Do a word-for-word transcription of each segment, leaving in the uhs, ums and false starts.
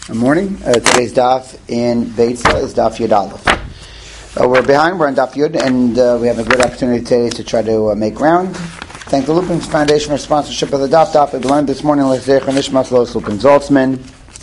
Good morning. Uh, today's daf in Beitza is daf Yud Aleph. Uh, we're behind. We're on daf Yud, and uh, we have a good opportunity today to try to uh, make ground. Thank the Lupins Foundation for sponsorship of the daf. Daf we learned this morning. L'zecher nishmas Los Lupin Zaltzman.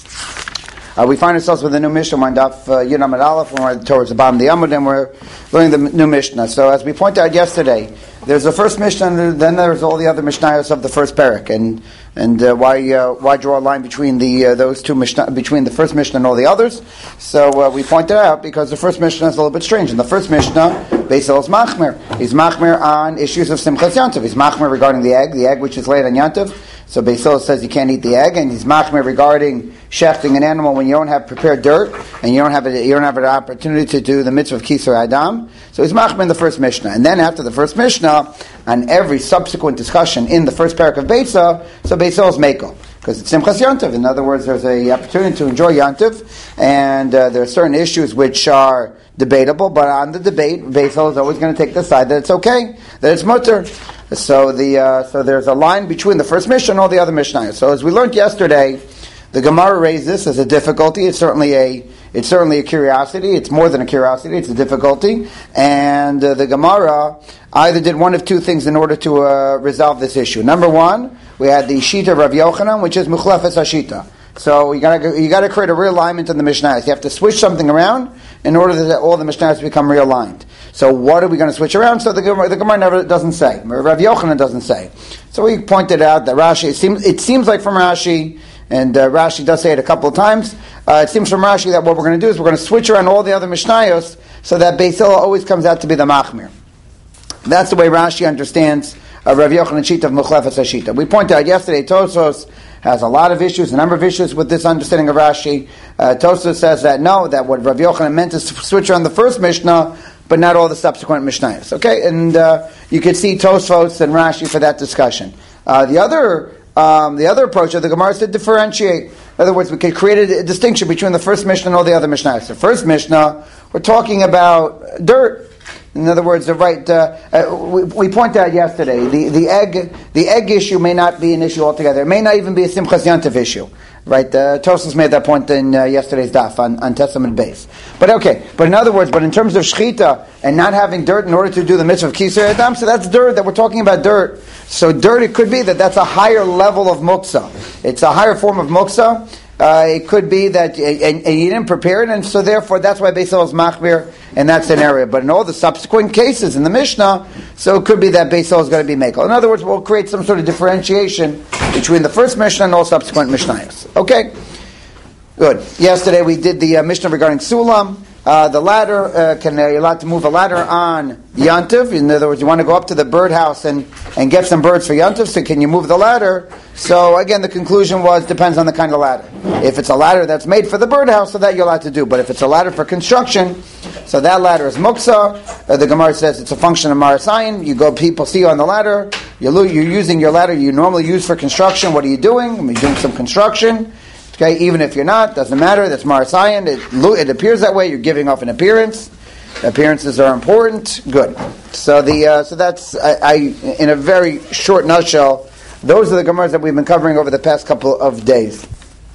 Uh, we find ourselves with a new Mishnah. We're on daf uh, Yud Amud Aleph, and we're towards the bottom of the Amud, and we're learning the new Mishnah. So, as we pointed out yesterday, there's the first Mishnah, and then there's all the other Mishnayos of the first parak, and and uh, why uh, why draw a line between the uh, those two Mishnah, between the first Mishnah and all the others? So uh, we pointed out because the first Mishnah is a little bit strange. In the first Mishnah, Beisel is machmer. He's machmer on issues of Simchas Yantiv. He's machmer regarding the egg, the egg which is laid on Yantiv. So Beisel says you can't eat the egg, and he's machmer regarding shechting an animal when you don't have prepared dirt and you don't have a, you don't have an opportunity to do the mitzvah of Kisar Adam. So he's machmer in the first Mishnah, and then after the first Mishnah, on every subsequent discussion in the first parak of Beitza, so Beitza is Mekel, because it's Simchas Yantiv. In other words, there's a opportunity to enjoy Yantiv, and uh, there are certain issues which are debatable, but on the debate, Beitza is always going to take the side that it's okay, that it's mutter. So the uh, so there's a line between the first Mishnah and all the other Mishnayos. So as we learned yesterday, the Gemara raised this as a difficulty. It's certainly a it's certainly a curiosity. It's more than a curiosity. It's a difficulty. And uh, the Gemara either did one of two things in order to uh, resolve this issue. Number one, we had the Shita of Rav Yochanan, which is Muchlefes HaShita. So you got you got to create a realignment in the Mishnayos. You have to switch something around in order that all the Mishnayos become realigned. So what are we going to switch around? So the Gemara, the Gemara never doesn't say. Rav Yochanan doesn't say. So we pointed out that Rashi, it seems, it seems like from Rashi, and uh, Rashi does say it a couple of times, uh, it seems from Rashi that what we're going to do is we're going to switch around all the other Mishnayos so that Beis Hillel always comes out to be the Machmir. That's the way Rashi understands uh, Rav Yochanan Shita of Muchlefes HaShita. We pointed out yesterday, Tosfos has a lot of issues, a number of issues with this understanding of Rashi. Uh, Tosfos says that no, that what Rav Yochanan meant is to switch around the first Mishnah, but not all the subsequent Mishnayos. Okay, and uh, you could see Tosfos and Rashi for that discussion. Uh, the other um, the other approach of the Gemara is to differentiate. In other words, we could create a, a distinction between the first Mishnah and all the other Mishnayos. The first Mishnah, we're talking about dirt. In other words, the right. Uh, uh, we, we pointed out yesterday the, the egg the egg issue may not be an issue altogether. It may not even be a Simchas Yantiv issue. Right, uh, Tosfos made that point in uh, yesterday's daf on, on Testament base. But okay, but in other words, but in terms of shechita and not having dirt in order to do the mitzvah of Kisar Adam, so that's dirt, that we're talking about dirt. So dirt, it could be that that's a higher level of muksa. It's a higher form of muksa. Uh, it could be that, and, and you didn't prepare it, and so therefore that's why Beis Hillel is machmir in that scenario. But in all the subsequent cases in the Mishnah, so it could be that Beis Hillel is going to be mekel. In other words, we'll create some sort of differentiation between the first Mishnah and all subsequent Mishnayos. Okay, good. Yesterday we did the uh, Mishnah regarding Sulam. Uh, the ladder, uh, can uh, you're allowed to move a ladder on Yantiv. In other words, you want to go up to the birdhouse and, and get some birds for Yantiv, so can you move the ladder? So again, the conclusion was, depends on the kind of ladder. If it's a ladder that's made for the birdhouse, so that you're allowed to do. But if it's a ladder for construction, so that ladder is muksa. Uh, the Gemara says it's a function of marasayin. You go, people see you on the ladder. You're, lo- you're using your ladder you normally use for construction. What are you doing? I mean, you're doing some construction. Okay, even if you're not, doesn't matter. That's marasayin. It, it appears that way. You're giving off an appearance. Appearances are important. Good. So the uh, so that's I, I in a very short nutshell. Those are the Gemaras that we've been covering over the past couple of days.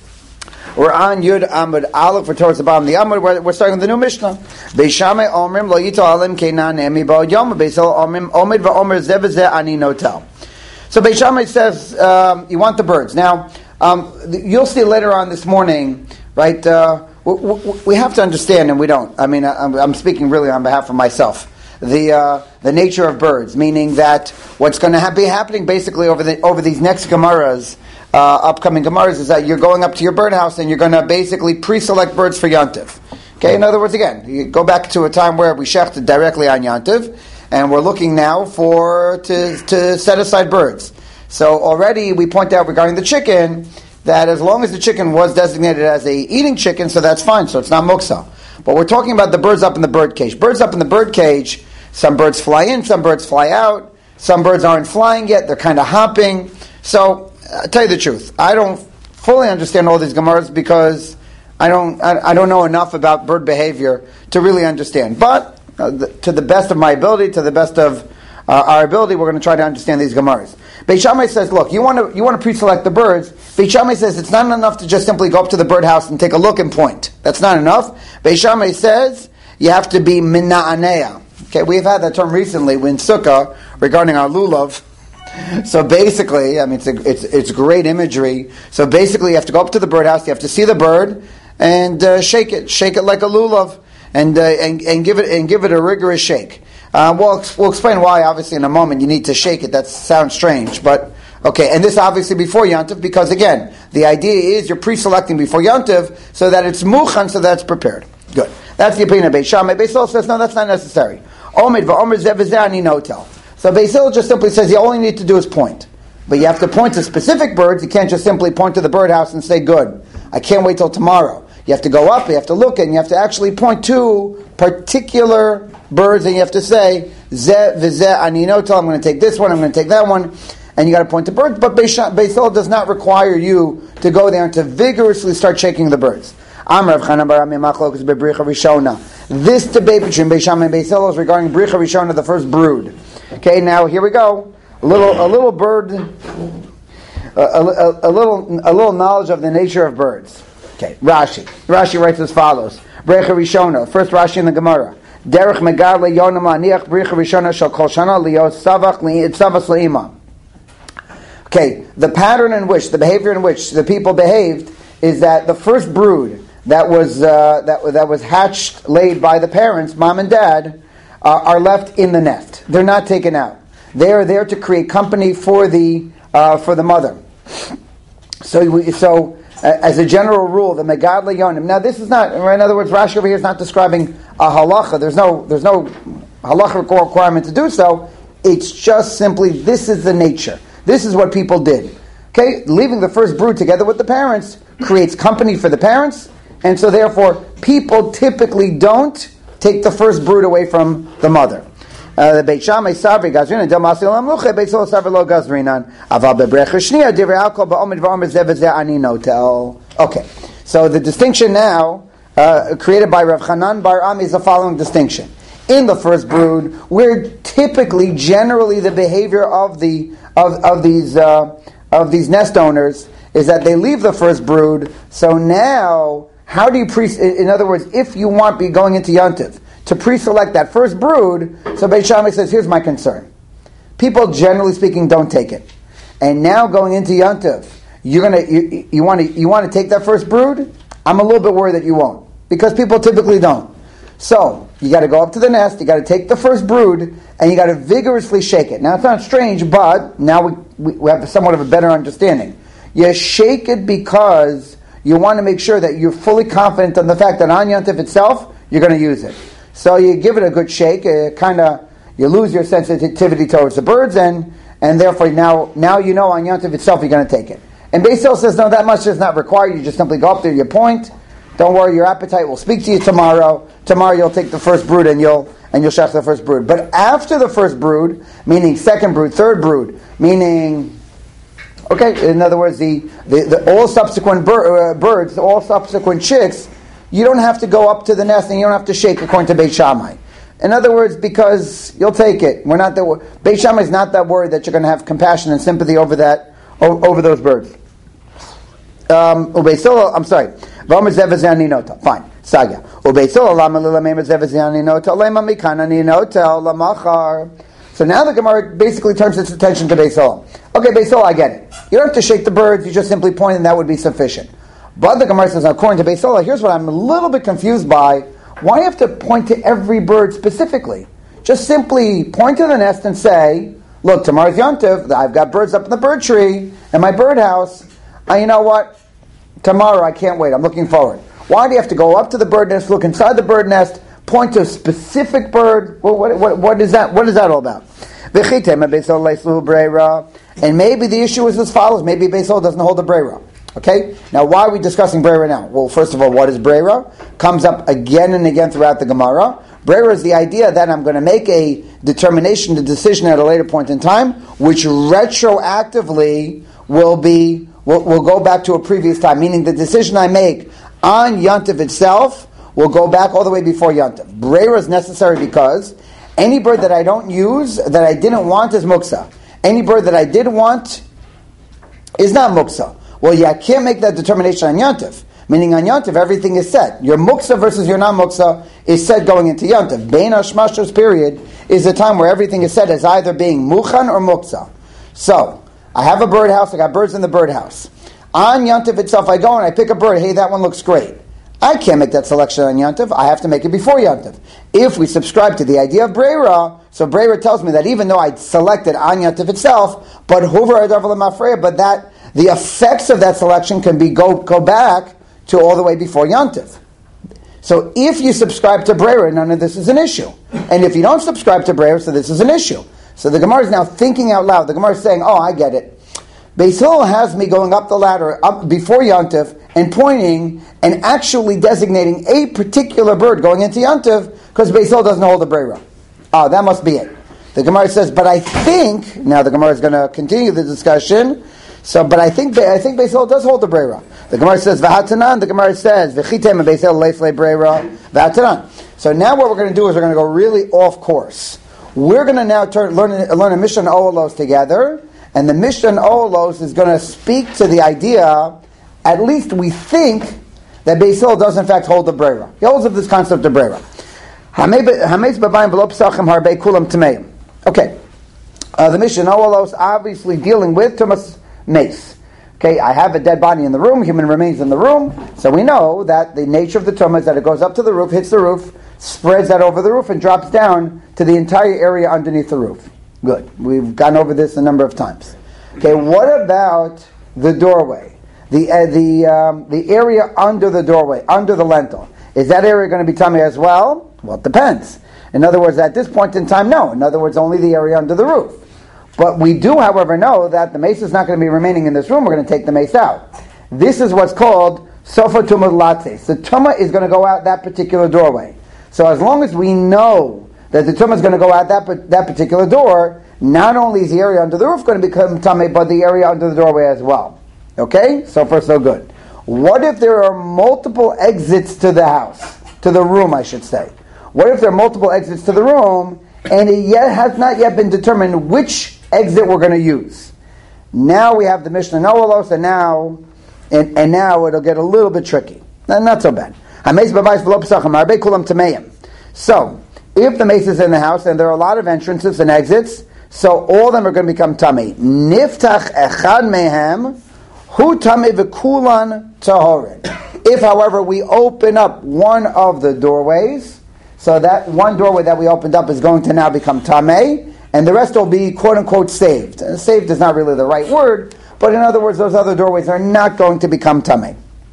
We're on Yud Amud Aleph. We're towards the bottom of the Amud. We're, we're starting with the new Mishnah. Beishamei Omrim Lo Yito Alim Keinan Emi Ba'od Yom Beisel Omrim Omid VaOmer Zeh V'Zeh Ani Notel. So Beishamei says um, you want the birds now. Um, you'll see later on this morning, right? Uh, we, we have to understand, and we don't. I mean, I'm, I'm speaking really on behalf of myself. The uh, the nature of birds, meaning that what's going to ha- be happening basically over the over these next Gemaras, uh, upcoming Gemaras, is that you're going up to your birdhouse and you're going to basically pre-select birds for Yantiv. Okay, in other words, again, you go back to a time where we shechted directly on Yantiv, and we're looking now for to to set aside birds. So already we point out regarding the chicken that as long as the chicken was designated as a eating chicken, so that's fine. So it's not muksa. But we're talking about the birds up in the bird cage. Birds up in the bird cage, some birds fly in, some birds fly out. Some birds aren't flying yet. They're kind of hopping. So I'll tell you the truth. I don't fully understand all these Gemaras because I don't I, I don't know enough about bird behavior to really understand. But uh, the, to the best of my ability, to the best of uh, our ability, we're going to try to understand these Gemaras. Beit Shammai says, look, you want to you want to pre-select the birds. Beit Shammai says it's not enough to just simply go up to the birdhouse and take a look and point. That's not enough. Beit Shammai says you have to be mina'anea. Okay, we've had that term recently in Sukkah regarding our lulav. So basically, I mean, it's, a, it's it's great imagery. So basically, you have to go up to the birdhouse, you have to see the bird, and uh, shake it, shake it like a lulav, and uh, and and give it and give it a rigorous shake. Uh, we'll we'll explain why. Obviously, in a moment, you need to shake it. That sounds strange, but okay. And this obviously before Yontif, because again, the idea is you're pre-selecting before Yontif so that it's muchan, so that it's prepared. Good. That's the opinion of Beit Shammai. Beit Hillel says no, that's not necessary. Omid va'omer zeh v'zeh ani notel. So Beit Hillel just simply says you only need to do is point. But you have to point to specific birds. You can't just simply point to the birdhouse and say, good, I can't wait till tomorrow. You have to go up, you have to look, and you have to actually point to particular birds, and you have to say, Zeh v'zeh ani notel, I'm going to take this one, I'm going to take that one, and you got to point to birds. But Beit Hillel does not require you to go there and to vigorously start shaking the birds. This debate between Beit Shammai and Beit Hillel is regarding Bricha Rishona, the first brood. Okay, now here we go. A little, a little bird, a, a, a little, a little knowledge of the nature of birds. Okay, Rashi. Rashi writes as follows: Bricha Rishona, first Rashi in the Gemara. Derech megad le'yonam la'aniach bricha Rishona shel kol shana li'os savach li'tzavas le'ima. Okay, the pattern in which, the behavior in which the people behaved is that the first brood that was uh, that that was hatched, laid by the parents, mom and dad, uh, are left in the nest. They're not taken out. They are there to create company for the uh, for the mother. So, we, so uh, as a general rule, the megad le'yonim. Now, this is not. In other words, Rashi over here is not describing a halacha. There's no there's no halacha requirement to do so. It's just simply this is the nature. This is what people did. Okay, leaving the first brood together with the parents creates company for the parents, and so therefore people typically don't take the first brood away from the mother. The Beit Shammai sabri gazrinan del masil amluche Beit Hillel sabri lo gazrinan aval bebrecha shniya divrei alkol ba'omid va'omer zeh v'zeh ani notel. Okay, so the distinction now uh, created by Rav Chanan bar Ami is the following distinction. In the first brood, where typically, generally, the behavior of the of of these uh, of these nest owners is that they leave the first brood. So now, how do you pre? In other words, if you want be going into Yontif to pre-select that first brood, so Beit Shammai says, here's my concern. People, generally speaking, don't take it, and now going into Yontif, you're gonna you, you want to you want to take that first brood. I'm a little bit worried that you won't, because people typically don't. So you got to go up to the nest, you got to take the first brood, and you got to vigorously shake it. Now it's not strange, but now we, we, we have somewhat of a better understanding. You shake it because you want to make sure that you're fully confident on the fact that on Yontif itself, you're going to use it. So you give it a good shake, uh, kind of, you lose your sensitivity towards the birds, and and therefore now now you know on Yontif itself you're going to take it. And Beit Hillel says, no, that much is not required. You just simply go up there, you point. Don't worry, your appetite will speak to you tomorrow. Tomorrow you'll take the first brood and you'll and you'll shech the first brood. But after the first brood, meaning second brood, third brood, meaning, okay, in other words, the, the, the all subsequent bir, uh, birds, all subsequent chicks, you don't have to go up to the nest and you don't have to shake according to Beit Shammai. In other words, because you'll take it. We're not that Beit Shammai is not that worried that you're going to have compassion and sympathy over that, over those birds. Um, I'm sorry. Fine. Sagya. So now the Gemara basically turns its attention to Beit Hillel. Okay, Beit Hillel, I get it. You don't have to shake the birds, you just simply point and that would be sufficient. But the Gemara says, according to Beit Hillel, here's what I'm a little bit confused by. Why do you have to point to every bird specifically? Just simply point to the nest and say, look, tomorrow's Yontif, I've got birds up in the bird tree, in my birdhouse. Uh, you know what? Tomorrow, I can't wait. I'm looking forward. Why do you have to go up to the bird nest, look inside the bird nest, point to a specific bird? What, what, what, what is that? What is that all about? And maybe the issue is as follows. Maybe Beit Hillel doesn't hold the breira. Okay? Now, why are we discussing breira now? Well, first of all, what is breira? Comes up again and again throughout the Gemara. Breira is the idea that I'm going to make a determination, a decision at a later point in time, which retroactively will be We'll, we'll go back to a previous time, meaning the decision I make on Yontif itself will go back all the way before Yontif. Breira is necessary because any bird that I don't use, that I didn't want, is muksa. any bird that I did want is not muksa. Well, yeah, I can't make that determination on Yontif. Meaning on Yontif, everything is set. Your muksa versus your non-muksa is set going into Yontif. Bein hashmashos period is a time where everything is set as either being mukhan or muksa. So, I have a birdhouse, I got birds in the birdhouse. On Yontif itself, I go and I pick a bird, hey, that one looks great. I can't make that selection on Yontif, I have to make it before Yontif. If we subscribe to the idea of Breira, so Breira tells me that even though I selected on Yontif itself, but Hoover Adav but that the effects of that selection can be go go back to all the way before Yontif. So if you subscribe to Breira, none of this is an issue. And if you don't subscribe to Breira, so this is an issue. So the Gemara is now thinking out loud. The Gemara is saying, oh, I get it. Beis Hillel has me going up the ladder up before Yontif and pointing and actually designating a particular bird going into Yontif because Beis Hillel doesn't hold the Breira. Oh, that must be it. The Gemara says, but I think, now the Gemara is going to continue the discussion, so, but I think I think Beis Hillel does hold the Breira. The Gemara says, V'hatanan, the Gemara says, V'chitem Beis Hillel leiflei Breira, V'hatanan. So now what we're going to do is we're going to go really off course. We're going to now turn, learn, learn a Mishnah and Olos together, and the Mishnah and Olos is going to speak to the idea, at least we think, that Beis Hillel does in fact hold the Breira. He holds of this concept of Breira. Okay, uh, the Mishnah and Olos obviously dealing with Tumas Mace. Okay, I have a dead body in the room, human remains in the room, so we know that the nature of the tumah is that it goes up to the roof, hits the roof, spreads that over the roof, and drops down to the entire area underneath the roof. Good. We've gone over this a number of times. Okay, what about the doorway? The uh, the um, the area under the doorway, under the lintel. Is that area going to be tummy as well? Well, it depends. In other words, at this point in time, no. In other words, only the area under the roof. But we do, however, know that the mace is not going to be remaining in this room. We're going to take the mace out. This is what's called sofa tumah lates. The tumah is going to go out that particular doorway. So as long as we know that the tumah is going to go out that that particular door, not only is the area under the roof going to become tumah, but the area under the doorway as well. Okay? So far, so good. What if there are multiple exits to the house, to the room, I should say? What if there are multiple exits to the room, and it yet has not yet been determined which exit we're going to use? Now we have the Mishnah Noalos, and now and, and now it'll get a little bit tricky. Not, not so bad. So, if the mace is in the house and there are a lot of entrances and exits, so all of them are going to become tamei. Niftach echad mehem hu tamei v'kulan tahorin. If, however, we open up one of the doorways, so that one doorway that we opened up is going to now become tamei, and the rest will be quote-unquote saved. And saved is not really the right word, but in other words, those other doorways are not going to become tamei.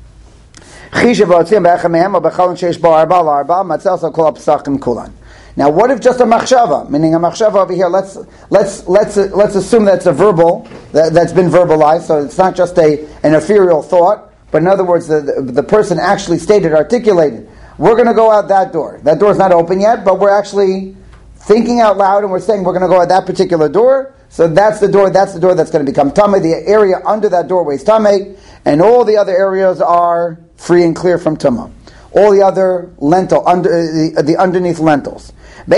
Now, what if just a machshava, meaning a machshava over here? Let's let's let's uh, let's assume that's a verbal that, that's been verbalized, so it's not just a an ethereal thought, but in other words, the the, the person actually stated, articulated. We're going to go out that door. That door's not open yet, but we're actually thinking out loud, and we're saying we're going to go out that particular door. So that's the door. That's the door that's going to become tamei. The area under that doorway is tamei, and all the other areas are free and clear from tumah. All the other lentil under the, the underneath lentils. Now,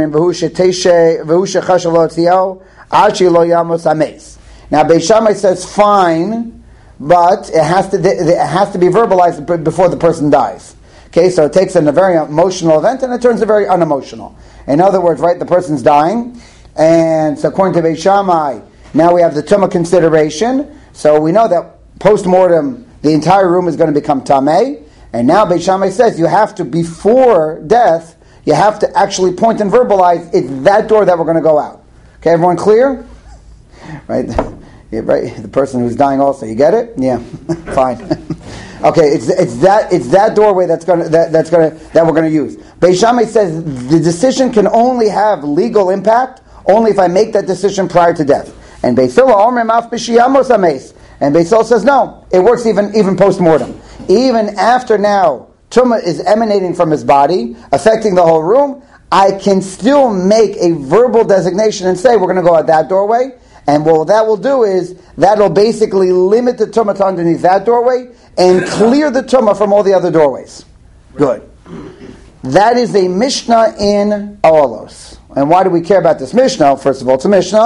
Beis Shammai says fine, but it has to it has to be verbalized before the person dies. Okay, so it takes in a very emotional event and it turns it very unemotional. In other words, right, the person's dying, and so according to Beis Shammai, now we have the tumah consideration. So we know that post-mortem, the entire room is going to become tamei. And now Beis Shammai says you have to, before death, you have to actually point and verbalize, it's that door that we're going to go out. Okay, everyone clear? Right? Yeah, right. The person who's dying also, you get it? Yeah, fine. Okay, it's it's that it's that doorway that's gonna that, that's gonna that we're gonna use. Beis Shammai says the decision can only have legal impact only if I make that decision prior to death. And Beis Hillel Omer Maf B'Shiyamos Ameis. And Beis Hillel says no, it works even even post mortem, even after now tumah is emanating from his body, affecting the whole room. I can still make a verbal designation and say we're going to go out that doorway. And what that will do is that'll basically limit the tumah to underneath that doorway and clear the tumah from all the other doorways. Good. That is a Mishnah in Olos. And why do we care about this Mishnah? First of all, it's a Mishnah,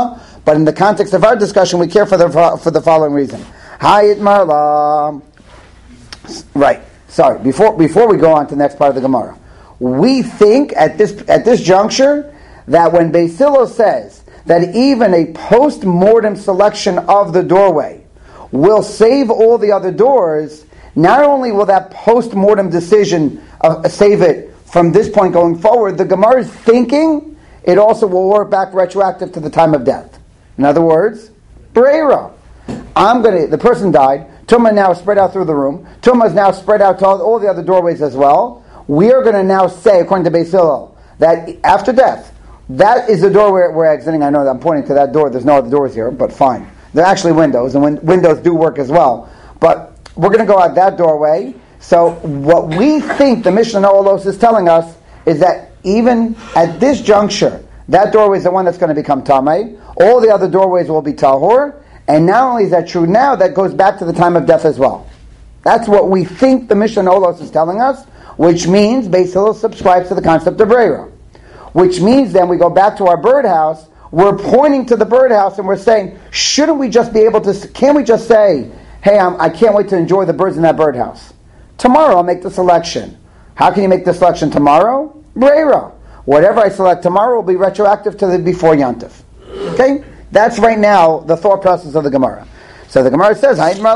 But in the context of our discussion, we care for the for the following reason. Hayit marla. Right. Sorry. Before before we go on to the next part of the Gemara, we think at this at this juncture that when Beis Hillel says that even a post-mortem selection of the doorway will save all the other doors, not only will that post-mortem decision uh, save it from this point going forward, the Gemara is thinking it also will work back retroactive to the time of death. In other words, Breira. I'm going to, the person died, Tumah now spread out through the room, Tumah is now spread out to all, all the other doorways as well. We are going to now say, according to Beis Hillel, that after death, that is the door we're, we're exiting. I know that I'm pointing to that door, there's no other doors here, but fine. They're actually windows, and win- windows do work as well. But we're going to go out that doorway. So what we think the Mishnah Olos is telling us is that even at this juncture, that doorway is the one that's going to become Tamei. All the other doorways will be Tahor. And not only is that true now, that goes back to the time of death as well. That's what we think the Mishnah Olos is telling us, which means Beis Hillel subscribes to the concept of Breira. Which means then we go back to our birdhouse, we're pointing to the birdhouse and we're saying, shouldn't we just be able to, can't we just say, hey, I'm, I can't wait to enjoy the birds in that birdhouse. Tomorrow I'll make the selection. How can you make the selection tomorrow? Breira. Whatever I select tomorrow will be retroactive to the before Yantif. Okay? That's right now the thought process of the Gemara. So the Gemara says,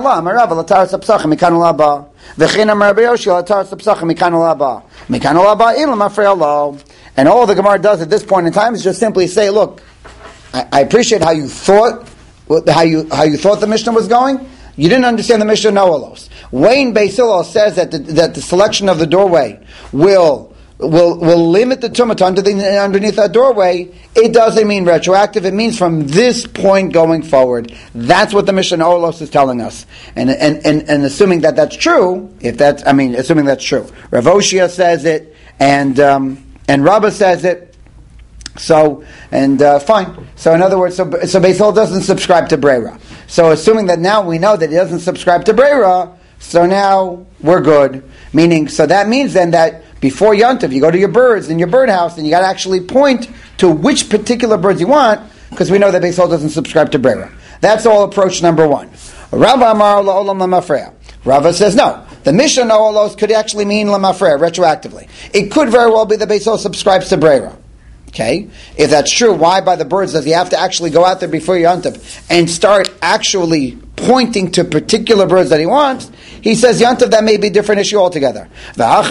and all the Gemara does at this point in time is just simply say, look, I, I appreciate how you thought how you how you thought the Mishnah was going. You didn't understand the Mishnah Noalos. Wayne Beis Hillel says that the, that the selection of the doorway will will will limit the tumah under the, underneath that doorway. It doesn't mean retroactive. It means from this point going forward. That's what the Mishnah Olos is telling us. And and, and and assuming that that's true, if that's I mean assuming that's true, Rav Oshia says it, and um, and Rabbah says it. So and uh, fine. So in other words, so so Beis Hillel doesn't subscribe to Breira. So assuming that now we know that he doesn't subscribe to Breira, so now we're good. Meaning, so that means then that before Yontif, you go to your birds in your birdhouse, and you got to actually point to which particular birds you want, because we know that Beis Hillel doesn't subscribe to Breira. That's all approach number one. Rava Amar La'olam Lamafreya. Rava says no. The Mishnah Olos could actually mean Lamafreya retroactively. It could very well be that Beis Hillel subscribes to Breira. Okay, if that's true, why by the birds does he have to actually go out there before Yontif and start actually pointing to particular birds that he wants? He says Yontif, that may be a different issue altogether. So uh,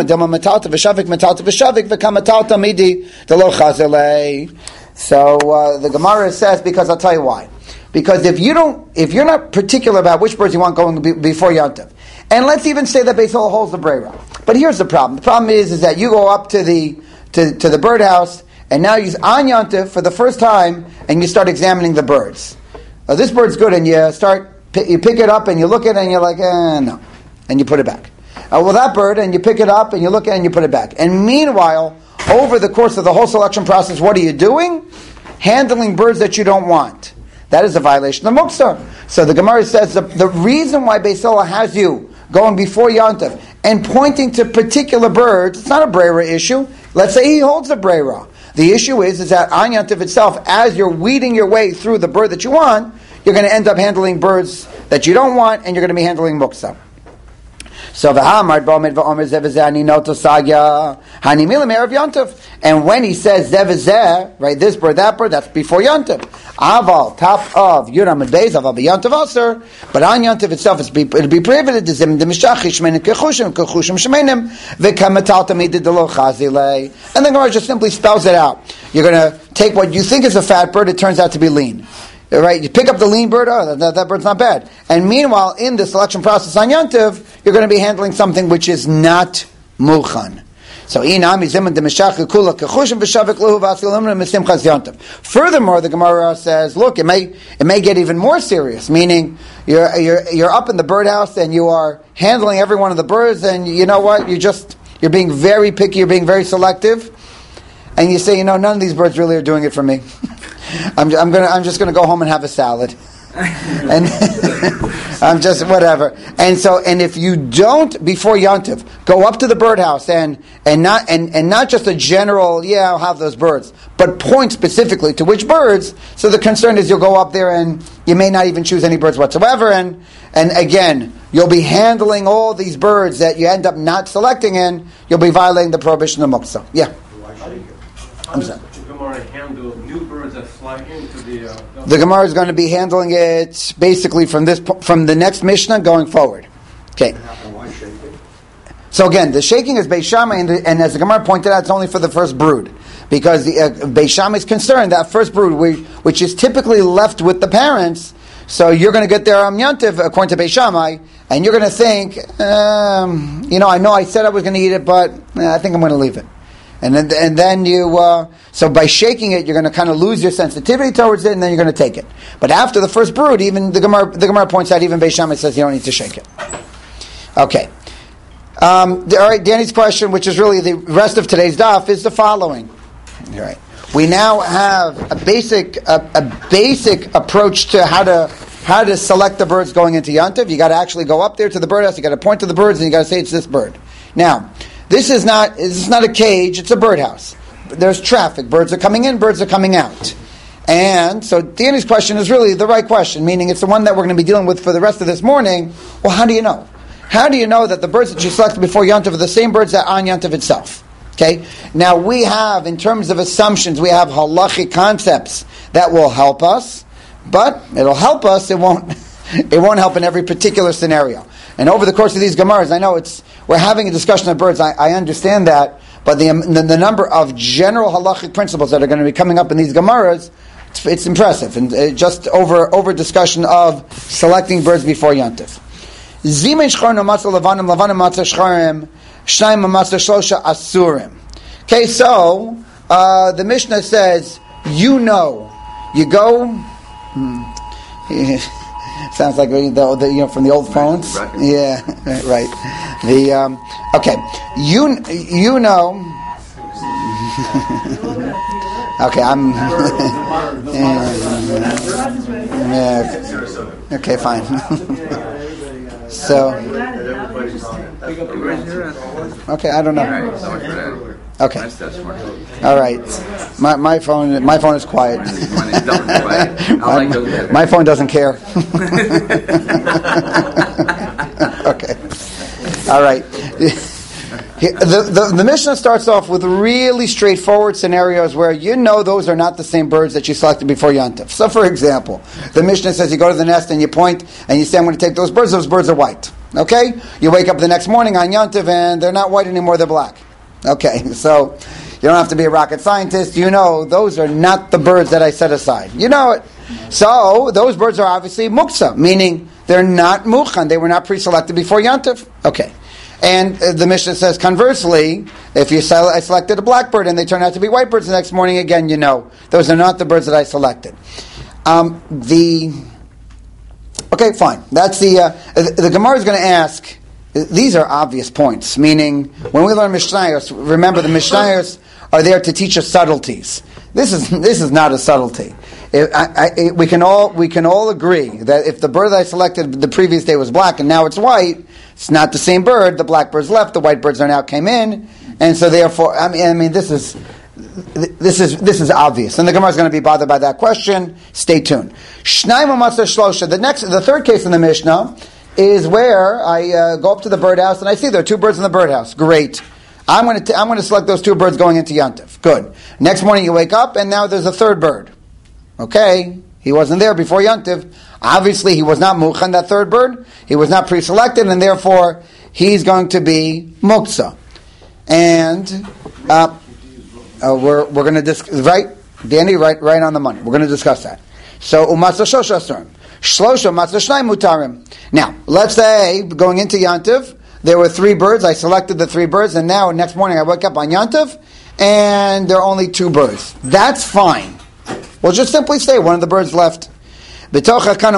the Gemara says, because I'll tell you why. Because if you don't, if you're not particular about which birds you want going be, before Yontif, and let's even say that Beis Hillel holds the Breira, but here's the problem. The problem is, is that you go up to the to, to the birdhouse, and now you're on Yontif for the first time, and you start examining the birds. Uh, this bird's good, and you start, you pick it up, and you look at it, and you're like, eh, no, and you put it back. Uh, well, that bird, and you pick it up, and you look at it, and you put it back. And meanwhile, over the course of the whole selection process, what are you doing? Handling birds that you don't want. That is a violation of Muktzah. So the Gemara says the, the reason why Beis Hillel has you going before Yontif and pointing to particular birds, it's not a Breira issue. Let's say he holds a Breira. The issue is, is that on Yontif itself, as you're weeding your way through the bird that you want, you're going to end up handling birds that you don't want, and you're going to be handling Muktzah. So v'hamar b'omed v'omer zevazeh ani noto sagya hani milim erev Yontif. And when he says zevazeh, right, this bird, that bird, that's before Yontif. Aval, top of Yuram and Beis, aval b'Yontif aser. But on Yontif itself, it's be, it'll be prohibited. Zim demishachi shmenim kechushim kechushim shmenim v'kamatal tamidid delo chazilei. And the Gemara just simply spells it out. You're going to take what you think is a fat bird, it turns out to be lean. Right, you pick up the lean bird, oh, that, that bird's not bad. And meanwhile, in the selection process on Yontif, you're going to be handling something which is not Muchan. So, furthermore, the Gemara says, look, it may it may get even more serious, meaning you're you're you're up in the birdhouse and you are handling every one of the birds, and you know what, you just you're being very picky, you're being very selective, and you say, you know, none of these birds really are doing it for me. I'm, I'm gonna. I'm just gonna go home and have a salad. and I'm just whatever. And so, and if you don't before Yontif go up to the birdhouse and and not and, and not just a general, yeah, I'll have those birds, but point specifically to which birds. So the concern is you'll go up there and you may not even choose any birds whatsoever, and and again you'll be handling all these birds that you end up not selecting in. You'll be violating the prohibition of muktzah. Yeah. I'm sorry. Gemara handle new birds that fly into the. Uh, the Gemara is going to be handling it basically from this from the next Mishnah going forward. Okay. So again, the shaking is Beis Shammai, and, and as the Gemara pointed out, it's only for the first brood, because the uh, Beis Shammai is concerned that first brood, which, which is typically left with the parents. So you're going to get there on Yantiv according to Beis Shammai, and you're going to think, um, you know, I know I said I was going to eat it, but eh, I think I'm going to leave it. And then, and then you, uh, so by shaking it, you're going to kind of lose your sensitivity towards it, and then you're going to take it. But after the first brood, even the Gemara, the Gemara points out, even Beis Shammai says you don't need to shake it. Okay. Um, all right, Danny's question, which is really the rest of today's daf, is the following. All right. We now have a basic, a, a basic approach to how to how to select the birds going into Yantiv. You got to actually go up there to the birdhouse. You got to point to the birds, and you got to say it's this bird. Now, this is not this is not a cage. It's a birdhouse. There's traffic. Birds are coming in. Birds are coming out. And so Danny's question is really the right question, meaning it's the one that we're going to be dealing with for the rest of this morning. Well, how do you know? How do you know that the birds that you selected before Yantiv are the same birds that are on Yantiv itself? Okay. Now we have, in terms of assumptions, we have halachic concepts that will help us, but it'll help us. It won't. It won't help in every particular scenario. And over the course of these Gemaras, I know it's we're having a discussion of birds. I, I understand that, but the, the the number of general halachic principles that are going to be coming up in these Gemaras, it's, it's impressive. And uh, just over over discussion of selecting birds before Yantiv. Zimin shcharim matzah levanim levanim matzah shcharim shnayim matzah shlosha asurim. Okay, so uh, the Mishnah says, you know, you go. Hmm, sounds like the, the you know from the old phones. Yeah, right. The um, okay, you you know. Okay, I'm. yeah, yeah, okay, fine. So, okay, I don't know. Okay, all right. My my phone my phone is quiet. my, my phone doesn't care. Okay, all right. The, the the Mishnah starts off with really straightforward scenarios where you know those are not the same birds that you selected before Yantiv. So, for example, the Mishnah says you go to the nest and you point and you say, I'm going to take those birds. Those birds are white. Okay? You wake up the next morning on Yantiv and they're not white anymore, they're black. Okay, so you don't have to be a rocket scientist. You know those are not the birds that I set aside. You know it. So, those birds are obviously muktzah, meaning they're not mukhan. They were not pre-selected before Yantiv. Okay. And uh, the Mishnah says, conversely, if you sel- I selected a blackbird and they turn out to be white birds the next morning, again, you know, those are not the birds that I selected. Um, the okay, fine. That's the uh, the, the Gemara is going to ask. These are obvious points. Meaning, when we learn Mishnayos, remember the Mishnayos are there to teach us subtleties. This is this is not a subtlety. It, I, I, we can all we can all agree that if the bird that I selected the previous day was black and now it's white, it's not the same bird. The black birds left. The white birds are now came in, and so therefore, I mean, I mean, this is this is this is obvious. And the Gemara is going to be bothered by that question. Stay tuned. Shnayim u'matzah shlosha. The next, the third case in the Mishnah is where I uh, go up to the birdhouse and I see there are two birds in the birdhouse. Great. I'm going to I'm going to select those two birds going into Yantiv. Good. Next morning you wake up and now there's a third bird. Okay, he wasn't there before Yantiv. Obviously, he was not mukhan, that third bird. He was not pre-selected, and therefore, he's going to be muktzah. And uh, uh, we're we're going to discuss, right? Danny, right, right on the money. We're going to discuss that. So, umatzah shosha asurim. Shlosha matzah shnayim mutarim. Now, let's say, going into Yantiv, there were three birds. I selected the three birds, and now, next morning, I wake up on Yantiv, and there are only two birds. That's fine. We'll just simply say one of the birds left. If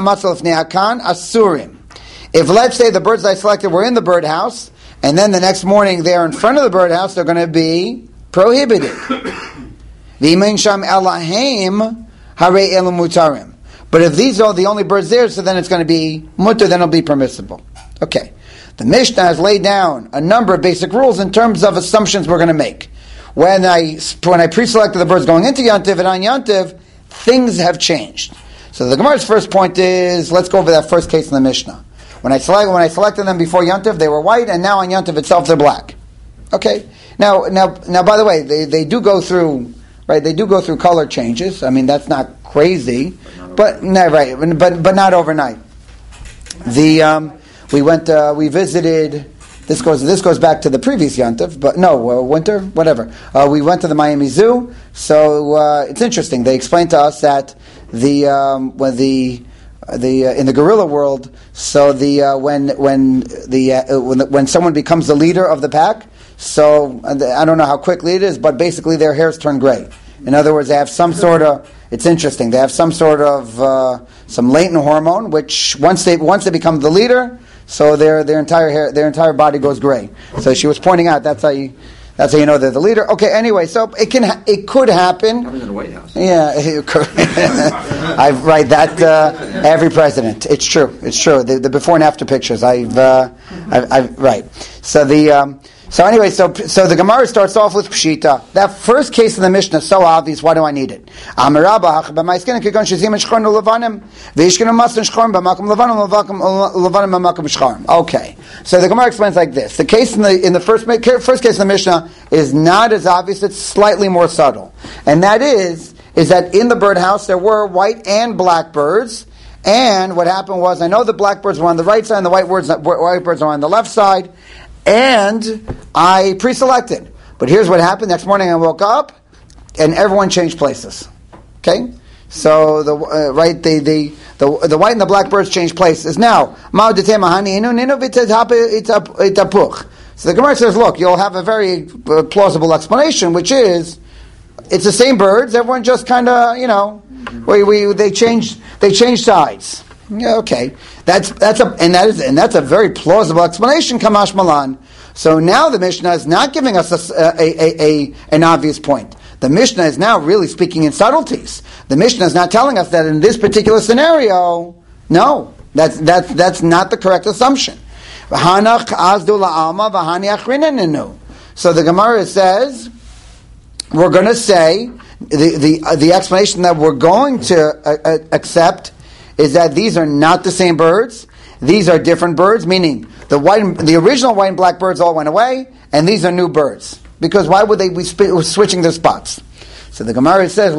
let's say the birds I selected were in the birdhouse, and then the next morning they're in front of the birdhouse, they're going to be prohibited. But if these are the only birds there, so then it's going to be mutter, then it'll be permissible. Okay. The Mishnah has laid down a number of basic rules in terms of assumptions we're going to make. When I when I pre-selected the birds going into Yantiv and on Yantiv, things have changed. So the Gemara's first point is, let's go over that first case in the Mishnah. When I select, when I selected them before Yantiv, they were white, and now on Yantiv itself they're black. Okay. Now, now, now. By the way, they, they do go through right. They do go through color changes. I mean, that's not crazy, but no, right. But but not overnight. The um, we went. Uh, we visited. This goes. This goes back to the previous Yantiv, but no uh, winter, whatever. Uh, we went to the Miami Zoo, so uh, it's interesting. They explained to us that the um, when the the uh, in the gorilla world, so the uh, when when the uh, when the, when someone becomes the leader of the pack, so I don't know how quickly it is, but basically their hairs turn gray. In other words, they have some sort of. It's interesting. They have some sort of uh, some latent hormone, which once they once they become the leader. So their their entire hair, their entire body goes gray. So she was pointing out that's how you that's how you know they're the leader. Okay, anyway, so it can ha- it could happen. Happens in the White House. Yeah, it could. I've right that uh, every president. It's true. It's true. The, the before and after pictures. I've, uh, I've, I've right. So the. Um, So anyway, so so the Gemara starts off with Pshita. That first case in the Mishnah is so obvious. Why do I need it? Okay. So the Gemara explains like this: the case in the in the first first case in the Mishnah is not as obvious. It's slightly more subtle, and that is is that in the birdhouse there were white and black birds. And what happened was, I know the black birds were on the right side and the white birds white birds are on the left side. And I pre-selected. But here's what happened. Next morning I woke up and everyone changed places. Okay? So the uh, right the, the the the white and the black birds changed places. Now, so the Gemara says, look, you'll have a very uh, plausible explanation, which is it's the same birds, everyone just kind of, you know, we, we they changed they changed sides. Yeah, okay, that's that's a and that is and that's a very plausible explanation. Kamash Malan. So now the Mishnah is not giving us a, a, a, a an obvious point. The Mishnah is now really speaking in subtleties. The Mishnah is not telling us that in this particular scenario, no, that's that's that's not the correct assumption. So the Gemara says we're going to say the the uh, the explanation that we're going to uh, uh, accept. Is that these are not the same birds. These are different birds, meaning the white, and, the original white and black birds all went away, and these are new birds. Because why would they be sp- switching their spots? So the Gemara says,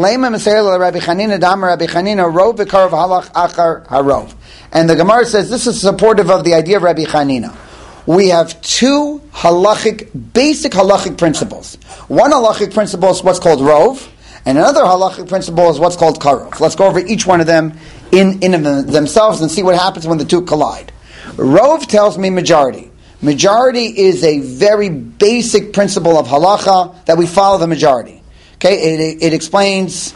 and the Gemara says, this is supportive of the idea of Rabbi Chanina. We have two halachic, basic halachic principles. One halachic principle is what's called rov, and another halachic principle is what's called karov. Let's go over each one of them in, in themselves and see what happens when the two collide. Rov tells me majority. Majority is a very basic principle of halacha that we follow the majority. Okay, it, it explains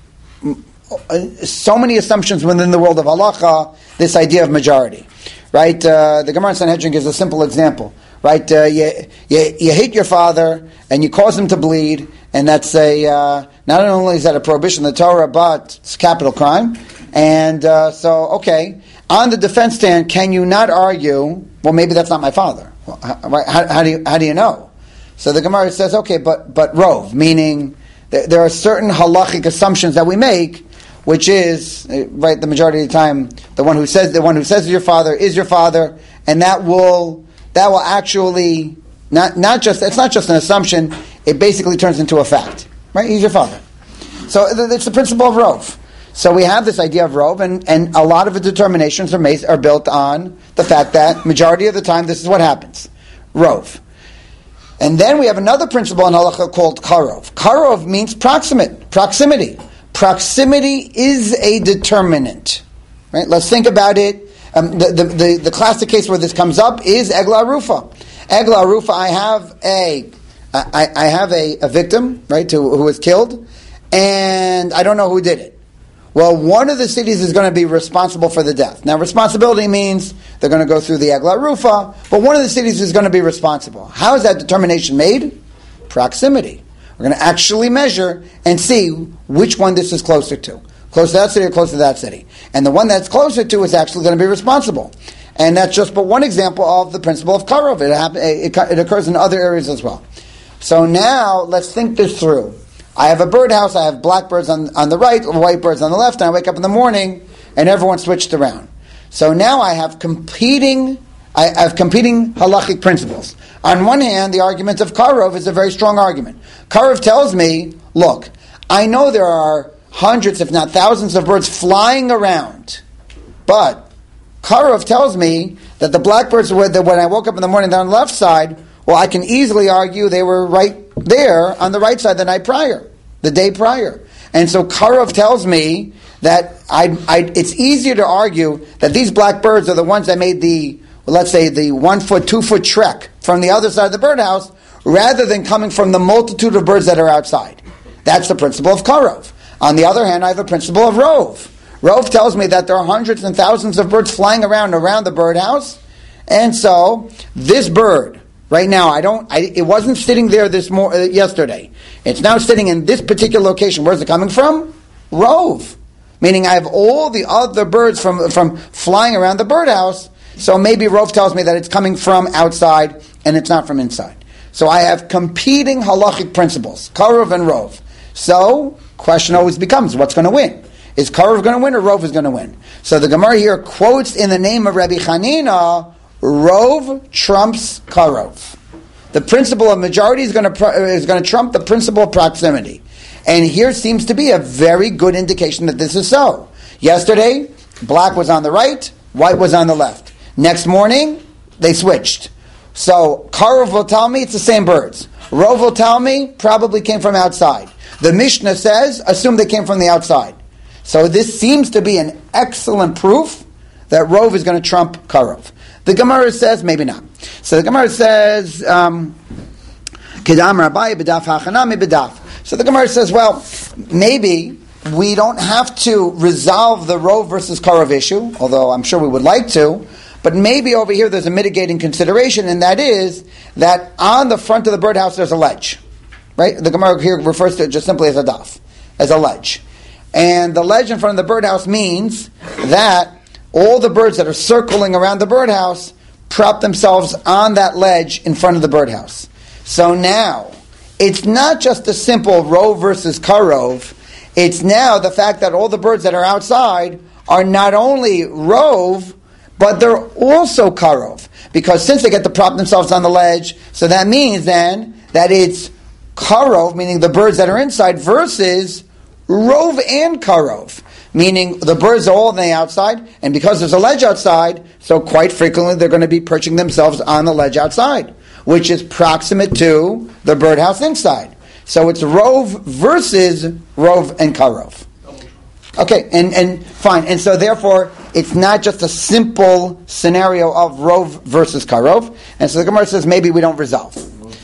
so many assumptions within the world of halacha, this idea of majority. Right? Uh, the Gemara in Sanhedrin gives a simple example. Right? Uh, you, you, you hit your father and you cause him to bleed, and that's a uh, not only is that a prohibition in the Torah, but it's a capital crime. And uh, so, okay, on the defense stand, can you not argue? Well, maybe that's not my father. Well, how, how, how do you how do you know? So the Gemara says, okay, but but rov, meaning there, there are certain halachic assumptions that we make, which is right the majority of the time the one who says the one who says your father is your father, and that will that will actually not not just it's not just an assumption. It basically turns into a fact. Right? He's your father. So it's the principle of rov. So we have this idea of rov, and, and a lot of the determinations are made, are built on the fact that majority of the time this is what happens. Rov. And then we have another principle in halacha called karov. Karov means proximate, proximity. Proximity is a determinant. Right? Let's think about it. Um, the, the, the, the classic case where this comes up is Egla Arufa. Egla Arufa, I have a I, I have a, a victim, right, to, who was killed, and I don't know who did it. Well, one of the cities is going to be responsible for the death. Now, responsibility means they're going to go through the Egla Rufa, but one of the cities is going to be responsible. How is that determination made? Proximity. We're going to actually measure and see which one this is closer to. Close to that city or close to that city. And the one that's closer to is actually going to be responsible. And that's just but one example of the principle of Karov. It, happen, it, it occurs in other areas as well. So now, let's think this through. I have a birdhouse, I have blackbirds on, on the right, white birds on the left, and I wake up in the morning, and everyone switched around. So now I have competing, I have competing halachic principles. On one hand, the argument of Karov is a very strong argument. Karov tells me, look, I know there are hundreds, if not thousands, of birds flying around. But Karov tells me that the blackbirds, when I woke up in the morning, they're on the left side. Well, I can easily argue they were right there on the right side the night prior, the day prior. And so Karov tells me that I, I, it's easier to argue that these blackbirds are the ones that made the, well, let's say, the one foot, two foot trek from the other side of the birdhouse, rather than coming from the multitude of birds that are outside. That's the principle of Karov. On the other hand, I have a principle of Rove. Rove tells me that there are hundreds and thousands of birds flying around around the birdhouse, and so this bird, right now, I don't. I, it wasn't sitting there this mor- uh, yesterday. It's now sitting in this particular location. Where's it coming from? Rove, meaning I have all the other birds from from flying around the birdhouse. So maybe Rove tells me that it's coming from outside and it's not from inside. So I have competing halachic principles, Karov and Rove. So question always becomes, what's going to win? Is Karov going to win or Rove is going to win? So the Gemara here quotes in the name of Rabbi Chanina, Rove trumps Karov. The principle of majority is going to is going to trump the principle of proximity. And here seems to be a very good indication that this is so. Yesterday, black was on the right, white was on the left. Next morning, they switched. So Karov will tell me it's the same birds. Rove will tell me probably came from outside. The Mishnah says, assume they came from the outside. So this seems to be an excellent proof that Rove is going to trump Karov. The Gemara says, maybe not. So the Gemara says, um, Kedam Rabbi b'daf hachanami b'daf. So the Gemara says, well, maybe we don't have to resolve the Rove versus Karov issue, although I'm sure we would like to, but maybe over here there's a mitigating consideration, and that is that on the front of the birdhouse there's a ledge. Right? The Gemara here refers to it just simply as a daf, as a ledge. And the ledge in front of the birdhouse means that all the birds that are circling around the birdhouse prop themselves on that ledge in front of the birdhouse. So now, it's not just a simple Rove versus Karov. It's now the fact that all the birds that are outside are not only Rove, but they're also Karov. Because since they get to prop themselves on the ledge, so that means then that it's Karov, meaning the birds that are inside, versus Rove and Karov, meaning the birds are all on the outside, and because there's a ledge outside, so quite frequently they're going to be perching themselves on the ledge outside, which is proximate to the birdhouse inside. So it's Rove versus Rove and Karov. Okay, and, and fine. And so therefore, it's not just a simple scenario of Rove versus Karov. And so the Gemara says maybe we don't resolve.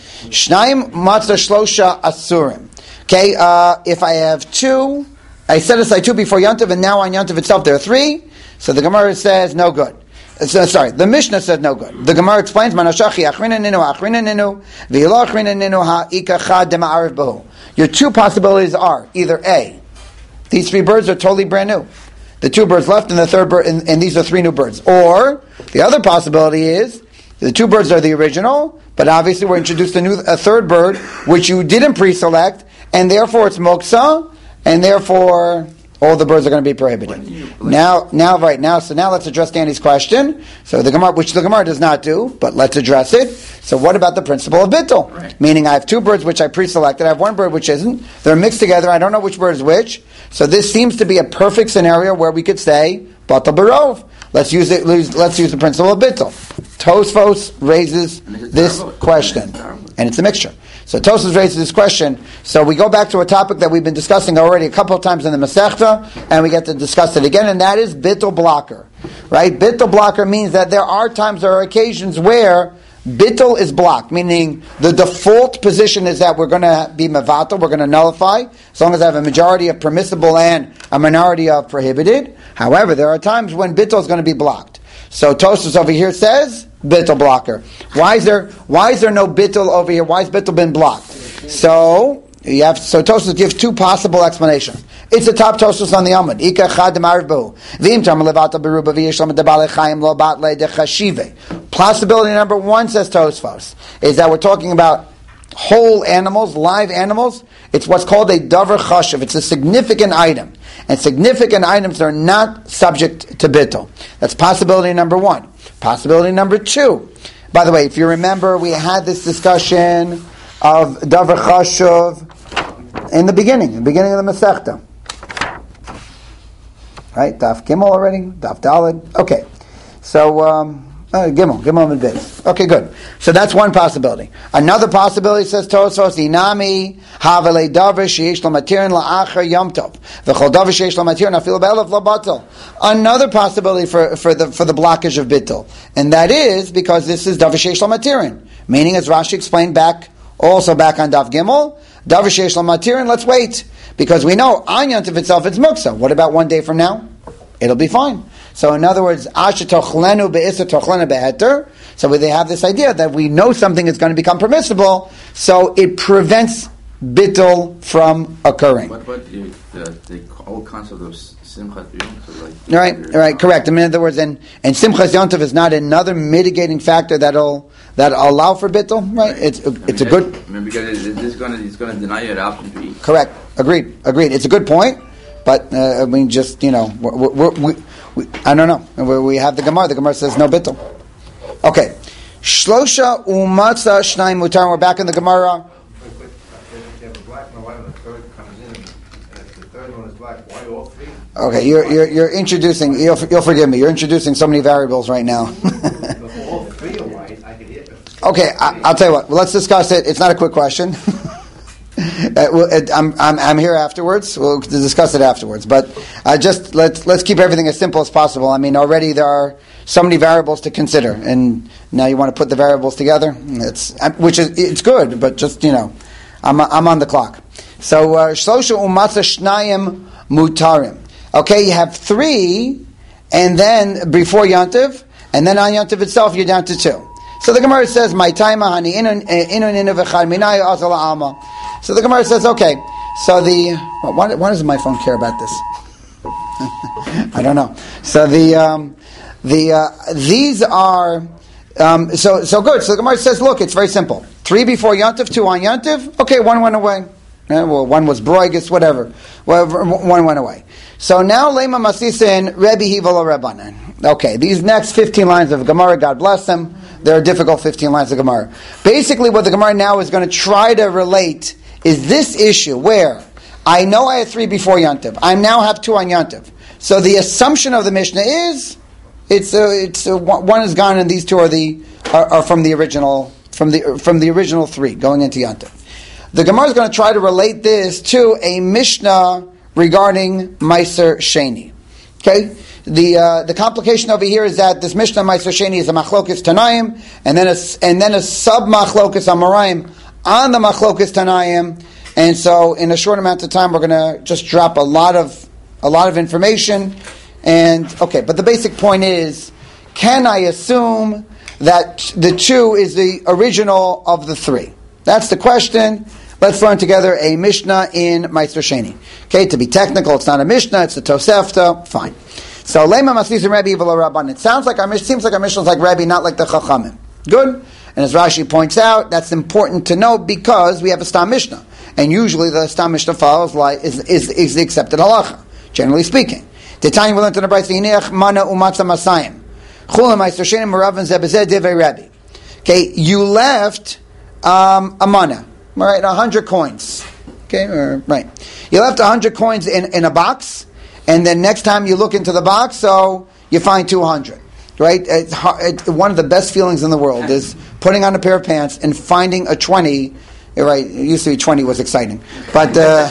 Shnaim matzah shlosha asurim. Okay, uh, if I have two, I set aside two before Yontiv, and now on Yontiv itself there are three. So the Gemara says no good. So, sorry, the Mishnah said no good. The Gemara explains, Manashachi achrina ninu, achrina ninu, v'ilo achrina ninu ha'ika chad dema'arif bahu. Your two possibilities are either A, these three birds are totally brand new. The two birds left and the third bird, and, and these are three new birds. Or, the other possibility is, the two birds are the original, but obviously we're introduced a new, a third bird, which you didn't pre-select, and therefore it's moksa, and therefore all the birds are going to be prohibited. Now, now, right now, so now let's address Danny's question. So the Gemara, which the Gemara does not do, but let's address it. So what about the principle of bittul? Right. Meaning I have two birds which I pre-selected, I have one bird which isn't, they're mixed together, I don't know which bird is which. So this seems to be a perfect scenario where we could say, batal barov. Let's use it, let's use the principle of bittul. Tosfos raises this question. And it's a mixture. So Tosfos raises this question. So we go back to a topic that we've been discussing already a couple of times in the Masechta, and we get to discuss it again, and that is bittul blocker. Right? Bittul blocker means that there are times, there are occasions where bittul is blocked, meaning the default position is that we're going to be mevatel, we're going to nullify, as long as I have a majority of permissible and a minority of prohibited. However, there are times when bittul is going to be blocked. So Tosfos over here says bittul blocker. Why is there why is there no bittul over here? Why has bittul been blocked? So You have so Tosfos gives two possible explanations. It's the top Tosfos on the Amud. Ika chad marbu v'im tam levata beruba v'yishlam debale chaim lo bat le dechashive. Possibility number one, says Tosfos, is that we're talking about whole animals, live animals. It's what's called a davar chashiv. It's a significant item, and significant items are not subject to bittul. That's possibility number one. Possibility number two. By the way, if you remember, we had this discussion of davar chashiv in the beginning, in the beginning of the Masechta. Right? Daf Gimel already? Daf Daled? Okay. So, um, uh, Gimel, Gimel and Beis. Okay, good. So that's one possibility. Another possibility, says Tosfos, Inami havele davar sheyesh lo matirin la'achar yom tov v'chol davar sheyesh lo matirin afilu be'elav lo batel. Another possibility for, for the for the blockage of bittul, and that is because this is davar sheyesh lo matirin, meaning, as Rashi explained back, also back on Daf Gimel, davar sheyesh lo matirin, let's wait, because we know on Yom Tov itself it's muksa. What about one day from now? It'll be fine. So in other words, asher tochlenu be'isser tochlenu be'heter. So they have this idea that we know something is going to become permissible, so it prevents bittul from occurring. What about the, the, the whole concept of simchat yom tov? Like, right, right, correct. I mean, in other words, and, and simchas yom tov is not another mitigating factor that'll that'll allow for bittul, right? right. It's I it's mean, a good. I mean, because it, it's going to it's going to deny you the option to eat. Correct. Agreed. Agreed. It's a good point, but uh, I mean, just you know, we're, we're, we we I don't know. We, we have the Gemara. The Gemara says no bittul. Okay. Shlosha umatza shnayim mutar. We're back in the Gemara. If you have a black and a white, and the third comes in, and if the third one is black, why all three? Okay, you're you're, you're introducing. You'll, you'll forgive me. You're introducing so many variables right now. If all three are white, I could hit them. Okay, I, I'll tell you what. Well, let's discuss it. It's not a quick question. Uh, well, it, I'm, I'm I'm here afterwards. We'll discuss it afterwards. But uh, just let's let's keep everything as simple as possible. I mean, already there are so many variables to consider, and now you want to put the variables together. It's which is it's good, but just you know, I'm I'm on the clock. So shlosha umatza shnayim mutarim. Okay, you have three, and then before Yantiv, and then on Yantiv itself, you're down to two. So the Gemara says, "My time hani inun inun inuvechad minay azal alma." So the Gemara says, okay, so the, why, why does my phone care about this? I don't know. So the, um, the, uh, these are, um, so, so good. So the Gemara says, look, it's very simple. Three before Yantiv, two on Yantiv. Okay, one went away. Yeah, well, one was Broigus, whatever. Whatever. One went away. So now, Lema Masisin, Rebbe Hival Rabbanan. Okay, these next fifteen lines of Gemara, God bless them, they're difficult fifteen lines of Gemara. Basically, what the Gemara now is going to try to relate is this issue where I know I had three before Yantiv. I now have two on Yantiv. So the assumption of the Mishnah is it's uh, it's uh, one is gone and these two are the are, are from the original from the from the original three going into Yantiv. The Gemara is going to try to relate this to a Mishnah regarding Meiser Sheni. Okay, the uh, the complication over here is that this Mishnah Meiser Sheni is a Machlokes Tanaim, and then a and then a sub Machlokes Amoraim on the Machlokes Tanaim, and so in a short amount of time we're going to just drop a lot of a lot of information. And okay, but the basic point is, can I assume that the two is the original of the three? That's the question. Let's learn together a Mishnah in Meiser Sheni. Okay, to be technical, it's not a Mishnah, it's a Tosefta. Fine. So Lema Maslisim Rebbe V'lo Rabban. It sounds like our Mishnah seems like our Mishnah is like Rebbe, not like the Chachamim. Good. And as Rashi points out, that's important to know because we have a Stam Mishnah, and usually the Stam Mishnah follows like is is, is the accepted halacha, generally speaking. Titani we learned in the Brayso Hinech Mana Umatza Masayim Chulam Meiser Sheni Meravan Zebezeh Divei Rebbe. Okay, you left um, a mana. All right, a hundred coins. Okay, or, right. You left a hundred coins in, in a box, and then next time you look into the box, so you find two hundred. Right? It's, it's one of the best feelings in the world is putting on a pair of pants and finding a twenty. Right? It used to be twenty was exciting, but uh,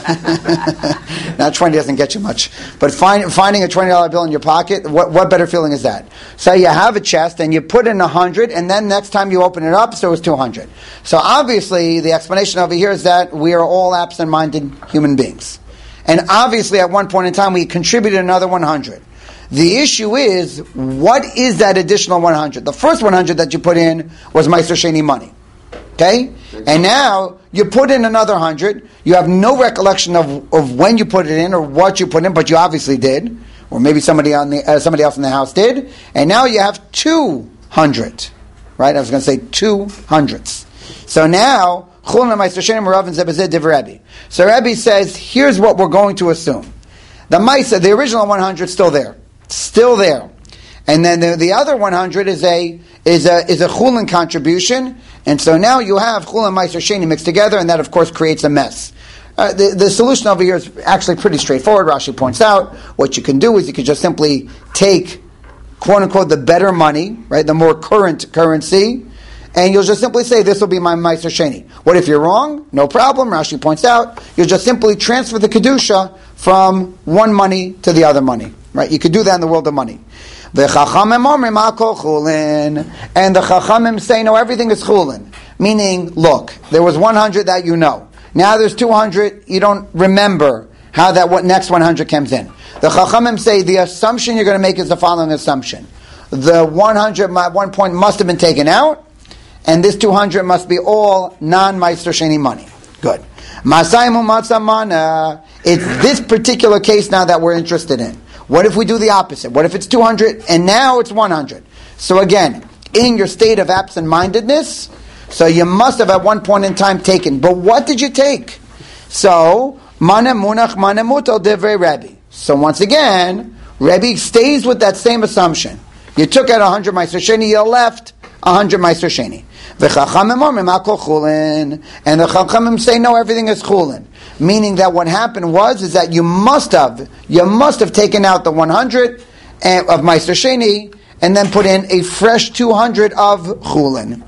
now twenty doesn't get you much. But find, finding a twenty dollar bill in your pocket, what, what better feeling is that? So you have a chest and you put in a hundred, and then next time you open it up, so it's two hundred. So obviously, the explanation over here is that we are all absent-minded human beings, and obviously, at one point in time, we contributed another one hundred. The issue is, what is that additional one hundred? The first one hundred that you put in was Meiser Sheni money. Okay? And now you put in another one hundred. You have no recollection of, of when you put it in or what you put in, but you obviously did. Or maybe somebody on the uh, somebody else in the house did. And now you have two hundred. Right? I was going to say two hundredths. So now, so Rebbe says, here's what we're going to assume. The Maisa, the original one hundred, still there. Still there. And then the, the other one hundred is a is a is a chulin contribution, and so now you have chulin meiser sheni mixed together, and that of course creates a mess. Uh, the, the solution over here is actually pretty straightforward. Rashi points out what you can do is you can just simply take quote unquote the better money, right, the more current currency, and you'll just simply say this will be my meiser sheni. What if you're wrong? No problem. Rashi points out you'll just simply transfer the kedusha from one money to the other money. Right? You could do that in the world of money. The Chachamim omrim hakol chulin, and the Chachamim say no, everything is chulin. Meaning, look, there was one hundred that you know. Now there's two hundred. You don't remember how that what next one hundred comes in. The Chachamim say the assumption you're going to make is the following assumption: the one hundred at one point must have been taken out, and this two hundred must be all non-meister sheni money. Good. Masayim u'matzah mana. It's this particular case now that we're interested in. What if we do the opposite? What if it's two hundred and now it's one hundred? So again, in your state of absent-mindedness, so you must have at one point in time taken. But what did you take? So, mana munach mana mutal divrei Rebbe. So once again, Rebbe stays with that same assumption. You took out one hundred meiser sheni, you left one hundred meiser sheni. V'chachamim omrim hakol chulin. And the chachamim say, no, everything is chulin. Meaning that what happened was is that you must have you must have taken out the one hundred of meiser sheni and then put in a fresh two hundred of chulin.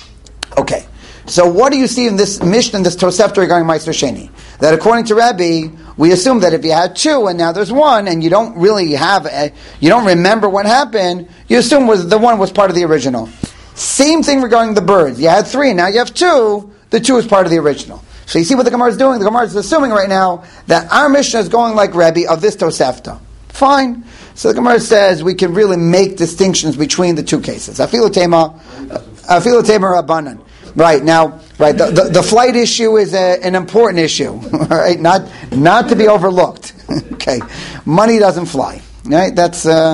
Okay, so what do you see in this Mishnah, in this Tosefta regarding meiser sheni? That according to Rebbe, we assume that if you had two and now there's one, and you don't really have, a, you don't remember what happened, you assume was the one was part of the original. Same thing regarding the birds. You had three, now you have two. The two is part of the original. So you see what the Gemara is doing? The Gemara is assuming right now that our Mishnah is going like Rebbe of this Tosefta. Fine. So the Gemara says we can really make distinctions between the two cases. Afilu tema, afilu tema rabbanan. Right now, right. The, the, the flight issue is a, an important issue. Right, not not to be overlooked. Okay, money doesn't fly. Right, that's uh,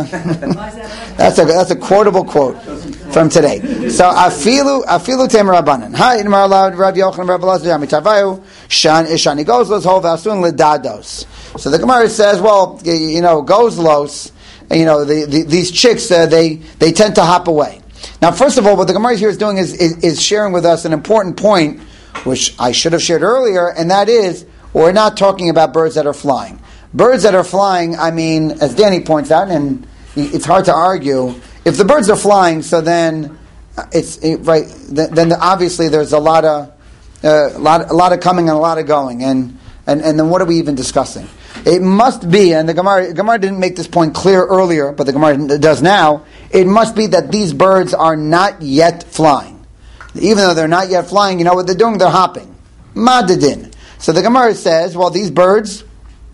that's a that's a quotable quote from today. So afilu afilu tema rabbanan. Hi, in Maralad Rav Yochanan Rav Elazar Yamitavayu shan ishani gozlos hov asun ledados. So the Gemara says, well, you know, gozlos, you know, the, the, these chicks uh, they they tend to hop away. Now, first of all, what the Gemara here is doing is, is, is sharing with us an important point, which I should have shared earlier, and that is, we're not talking about birds that are flying. Birds that are flying, I mean, as Danny points out, and it's hard to argue, if the birds are flying, so then it's it, right. Then obviously there's a lot of uh, a lot, a lot of coming and a lot of going, and and, and then what are we even discussing? It must be, and the Gemara, Gemara didn't make this point clear earlier, but the Gemara does now. It must be that these birds are not yet flying. Even though they're not yet flying, you know what they're doing? They're hopping. Madadin. So the Gemara says, well, these birds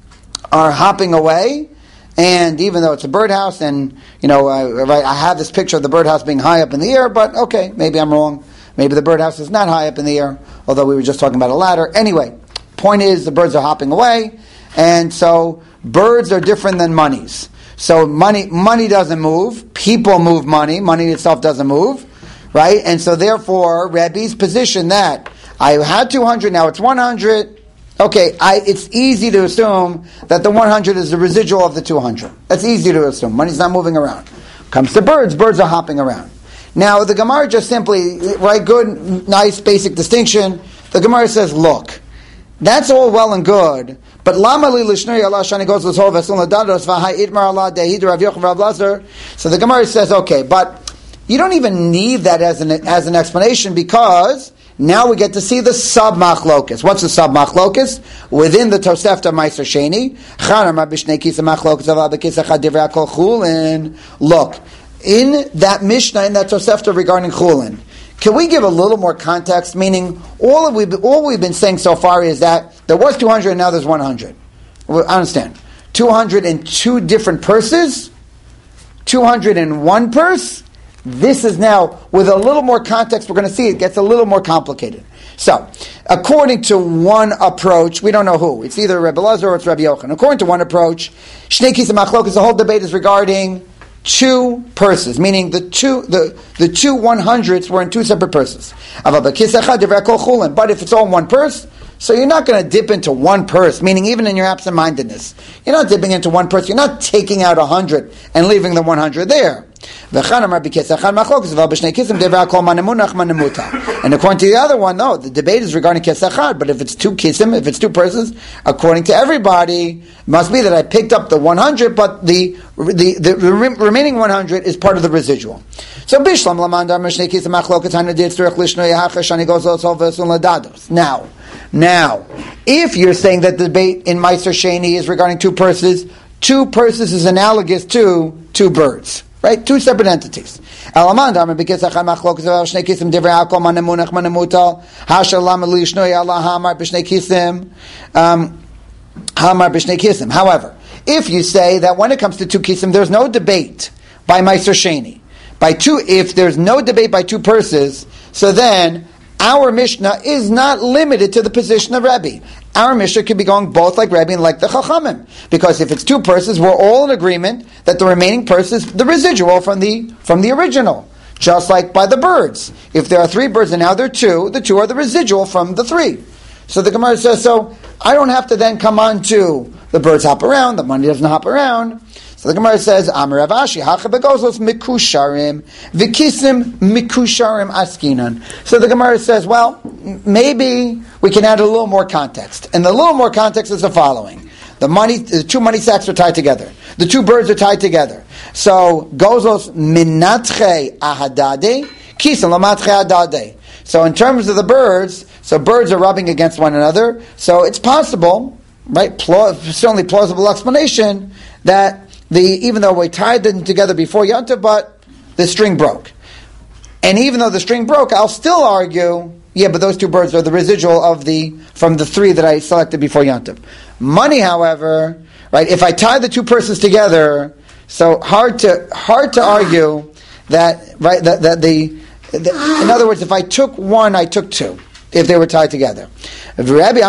are hopping away, and even though it's a birdhouse, and, you know, uh, right, I have this picture of the birdhouse being high up in the air, but okay, maybe I'm wrong. Maybe the birdhouse is not high up in the air, although we were just talking about a ladder. Anyway, point is, the birds are hopping away, and so birds are different than monies. So money money doesn't move. People move money. Money itself doesn't move. Right? And so therefore, Rebbe's position that I had two hundred, now it's one hundred. Okay, I, it's easy to assume that the one hundred is the residual of the two hundred. That's easy to assume. Money's not moving around. Comes to birds, birds are hopping around. Now, the Gemara just simply, right, good, nice, basic distinction. The Gemara says, look, that's all well and good, but lama li lishnei Allah shani goes to hov asun ladados v'hai itmar Allah dehid Rav Yochanan Rav Elazar. So the Gemara says, okay, but you don't even need that as an as an explanation, because now we get to see the sub machlokus. What's the sub machlokus within the Tosefta Meiser Sheni? Chanam b'shnei kisa machlokus avav b'kisa chad divrei hakol chulin. Look, in that Mishnah, in that Tosefta regarding chulin, can we give a little more context? Meaning, all of we all we've been saying so far is that there was two hundred and now there's one hundred. Well, I understand. two hundred and two different purses? two hundred and one purse? This is now, with a little more context, we're going to see it gets a little more complicated. So, according to one approach, we don't know who. It's either Rebbe Elazar or it's Rabbi Yochanan. According to one approach, Shnei Kisei Machlokas, the whole debate is regarding two purses, meaning the two the, the two one hundredths were in two separate purses. But if it's all in one purse, so you're not going to dip into one purse, meaning even in your absent-mindedness, you're not dipping into one purse, you're not taking out a hundred and leaving the one hundred there. And according to the other one, no, the debate is regarding kesachad, but if it's two kisim, if it's two purses, according to everybody, it must be that I picked up the one hundred, but the the, the remaining one hundred is part of the residual. So bishlam lamandar mishnei kisim machloket hanadid tzurich lishnoy hacha shani goes also v'esun ladados. Now, now, if you're saying that the debate in Meiser Sheni is regarding two purses, two purses is analogous to two birds. Right? Two separate entities. Um, how about if you say that when it comes to two kisim, there's no debate by Meiser Sheni. By two, if there's no debate by two purses, so then our Mishnah is not limited to the position of Rebbe. Our Mishnah could be going both like Rebbe and like the Chachamim. Because if it's two purses, we're all in agreement that the remaining purse is the residual from the from the original. Just like by the birds. If there are three birds and now there are two, the two are the residual from the three. So the Gemara says, so I don't have to then come on to the birds hop around, the money doesn't hop around. So the Gemara says, Amar Rav Ashi, Hacha begozos mikusharim, vikisim mikusharim askinan. So the Gemara says, well, maybe we can add a little more context. And the little more context is the following. The money, the two money sacks are tied together. The two birds are tied together. So, gozos minatche ahadade, kisim lamatche adade. So in terms of the birds, so birds are rubbing against one another. So it's possible, right, pla- certainly plausible explanation, that The, even though we tied them together before Yom Tov, but the string broke. And even though the string broke, I'll still argue, yeah, but those two birds are the residual of the, from the three that I selected before Yom Tov. Money, however, right, if I tie the two purses together, so hard to, hard to argue that, right, that, that the, the, in other words, if I took one, I took two, if they were tied together. And Rabbi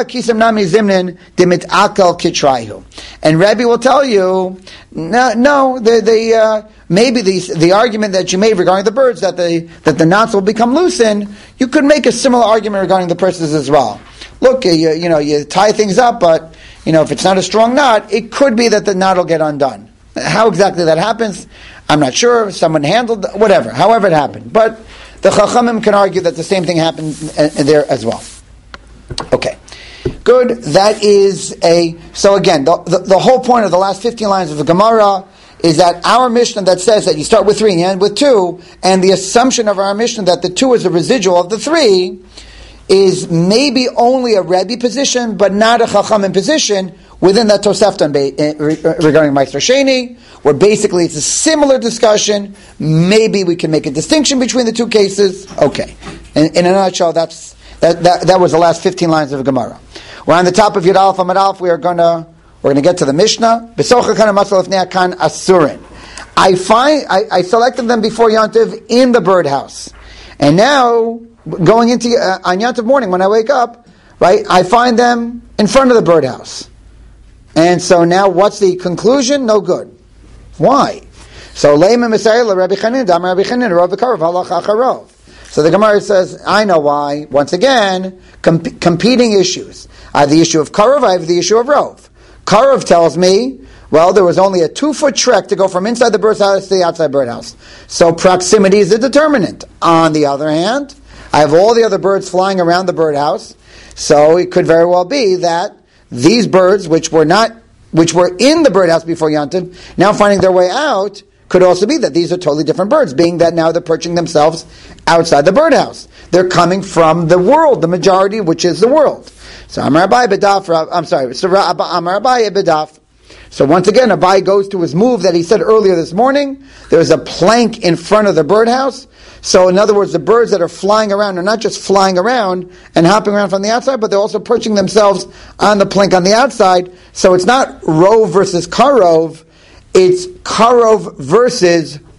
will tell you, no, no, the, the, uh, maybe the, the argument that you made regarding the birds, that the, that the knots will become loosened, you could make a similar argument regarding the purses as well. Look, you, you know, you tie things up, but, you know, if it's not a strong knot, it could be that the knot will get undone. How exactly that happens, I'm not sure. Someone handled, whatever, however it happened. But the Chachamim can argue that the same thing happened there as well. Okay, good. That is a, so again, the, the, the whole point of the last fifteen lines of the Gemara is that our Mishnah that says that you start with three and you end with two, and the assumption of our Mishnah that the two is a residual of the three, is maybe only a Rebbe position, but not a Chachamim position within that Tosefta regarding Meiser Sheni, where basically it's a similar discussion. Maybe we can make a distinction between the two cases. Okay, in, in a nutshell, that's that, that that was the last fifteen lines of the Gemara. We're on the top of Yud Aleph Amud Aleph. We are going to we're going to get to the Mishnah. I find I, I selected them before Yom Tov in the birdhouse, and now going into uh, on Yom Tov morning when I wake up, right, I find them in front of the birdhouse. And so now what's the conclusion? No good. Why? So Leiman Misayla Rabbi Chanin, Dam Rabbi Chanin, Rav Karov, Halach Acharov. So the Gemara says, I know why. Once again, comp- competing issues. I have the issue of Karov, I have the issue of Rov. Karov tells me, well, there was only a two-foot trek to go from inside the birdhouse to the outside birdhouse. So proximity is a determinant. On the other hand, I have all the other birds flying around the birdhouse, so it could very well be that these birds, which were not, which were in the birdhouse before Yom Tov, now finding their way out, could also be that these are totally different birds, being that now they're perching themselves outside the birdhouse. They're coming from the world, the majority, which is the world. So Amar Abai B'daf, I'm sorry, so Amar Abai B'daf. So once again, Abai goes to his move that he said earlier this morning. There's a plank in front of the birdhouse. So in other words, the birds that are flying around are not just flying around and hopping around from the outside, but they're also perching themselves on the plank on the outside. So it's not Rov versus Karov, it's Karov versus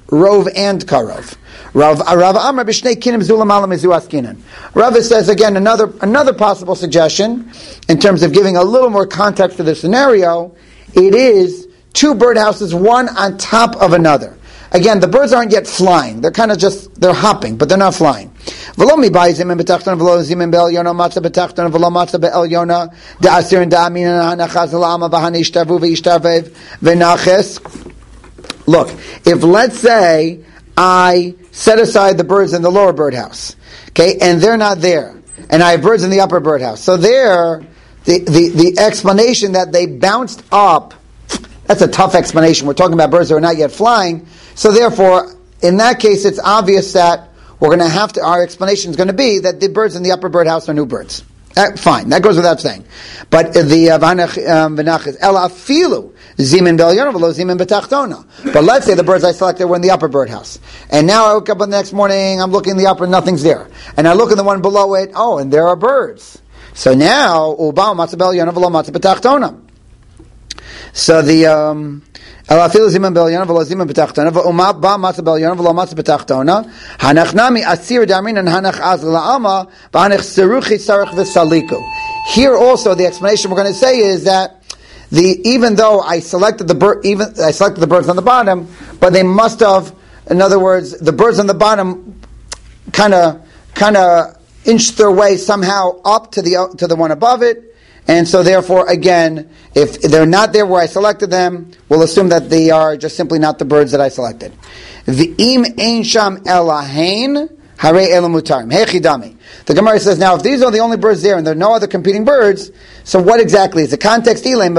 Rov and Karov. Rav Rav Amar b'shnei kinim zulam alam mizu askinan. Rav says again another another possible suggestion in terms of giving a little more context to the scenario. It is two birdhouses, one on top of another. Again, the birds aren't yet flying; they're kind of just they're hopping, but they're not flying. V'lo mibai zimin b'tachton v'lo zimin be'el yona matzah b'tachton v'lo matzah be'el yona da'asir and da'aminan hanachaz l'ama v'hani ishtavu v'ishtavev v'naches. Look, if let's say I set aside the birds in the lower birdhouse, okay, and they're not there, and I have birds in the upper birdhouse. So there, the, the, the explanation that they bounced up, that's a tough explanation. We're talking about birds that are not yet flying. So therefore, in that case, it's obvious that we're going to have to, our explanation is going to be that the birds in the upper birdhouse are new birds. Uh, fine, that goes without saying. But the v'nach is ela afilu zimin b'elyona v'lo zimin b'tachtona. But let's say the birds I selected were in the upper birdhouse, and now I woke up the next morning, I'm looking in the upper, nothing's there, and I look in the one below it, oh, and there are birds. So now uba matzah b'elyona v'lo matzah b'tachtona. So the um, ela afilu zimin b'elyona v'lo zimin b'tachtona v'uma ba matzah b'elyona v'lo matzah b'tachtona hanach nami asir damin and hanach az la'ama v'hanach seruchi sarach v'saliku. Here also the explanation we're going to say is that the even though I selected the bird, even I selected the birds on the bottom, but they must have, in other words, the birds on the bottom kind of kind of inched their way somehow up to the to the one above it. And so therefore, again, if they're not there where I selected them, we'll assume that they are just simply not the birds that I selected. V'im ein sham elahain harei ela mutarim. Hechidami. The Gemara says, now if these are the only birds there and there are no other competing birds, so what exactly is the context? So here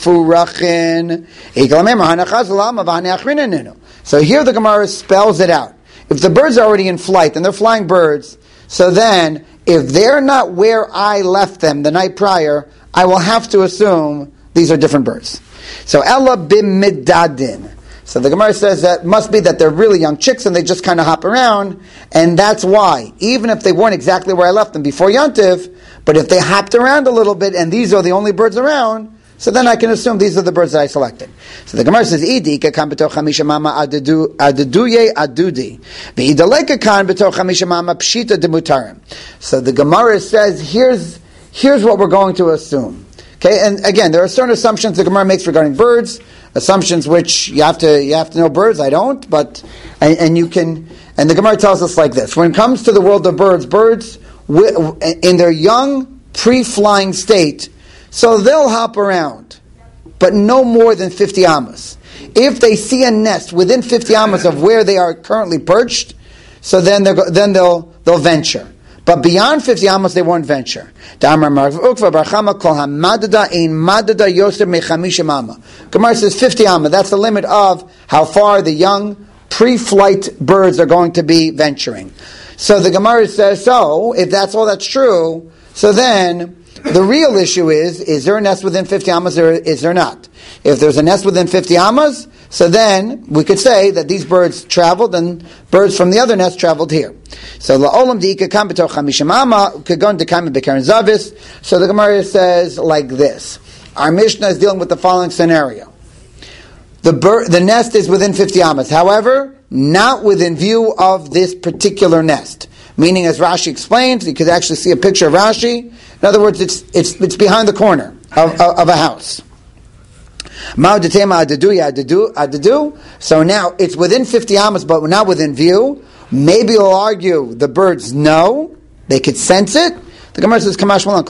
the Gemara spells it out. If the birds are already in flight and they're flying birds, so then if they're not where I left them the night prior, I will have to assume these are different birds. So Ella bimidadin. So the Gemara says that must be that they're really young chicks and they just kind of hop around, and that's why, even if they weren't exactly where I left them before Yantiv, but if they hopped around a little bit and these are the only birds around, so then I can assume these are the birds that I selected. So the Gemara says, Idi kakam b'toch chamisha mama aduduye adudi. V'idalei kakam b'toch chamisha mama pshita demutarim. So the Gemara says, here's, here's what we're going to assume. Okay, and again, there are certain assumptions the Gemara makes regarding birds, assumptions which you have to you have to know birds. I don't, but and, and you can. And the Gemara tells us like this: when it comes to the world of birds, birds in their young pre-flying state, so they'll hop around, but no more than fifty amas. If they see a nest within fifty amas of where they are currently perched, so then they then they'll they'll venture. But beyond fifty amas, they won't venture. Gemara says fifty amas. That's the limit of how far the young pre-flight birds are going to be venturing. So the Gemara says, so if that's all that's true, so then the real issue is, is there a nest within fifty amas or is there not? If there's a nest within fifty amas, so then we could say that these birds traveled and birds from the other nest traveled here. So la'olam di'ika kam b'toch chamisha ama kagon dekam b'karen zavis. So the Gemara says like this. Our Mishnah is dealing with the following scenario. The bird, the nest is within fifty amas. However, not within view of this particular nest. Meaning, as Rashi explains, you could actually see a picture of Rashi. In other words, it's it's it's behind the corner of, of, of a house. So now it's within fifty amas, but not within view. Maybe we'll argue the birds know, they could sense it. The Gemara says,